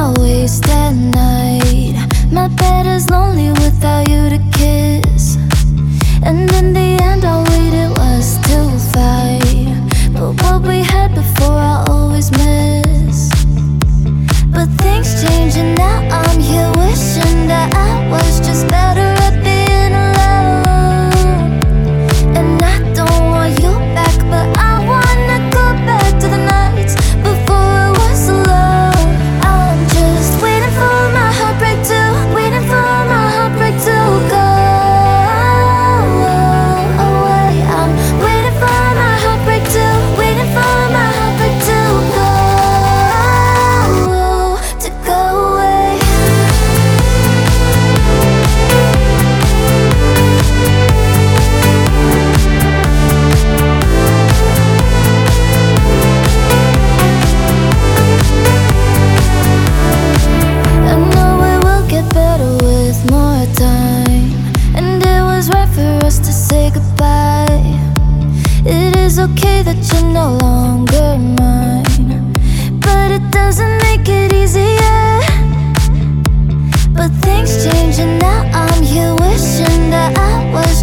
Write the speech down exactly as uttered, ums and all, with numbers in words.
I waste at night. My bed is lonely without you to kiss, and in the end all we did was to fight. But what we had before I always miss. But things change and now I'm here wishing that I was just better at being alone. And I don't want you back, but I wanna go back to the nights before I was alone. I'm just waiting for my heartbreak to, waiting for my heartbreak to go away. I'm waiting for my heartbreak to, waiting for my heartbreak to go, to go away. I know it will get better with more time, and it was right for us to say goodbye. It is okay that you're no longer mine, but it doesn't make it easier. But things change and now I'm here wishing that I was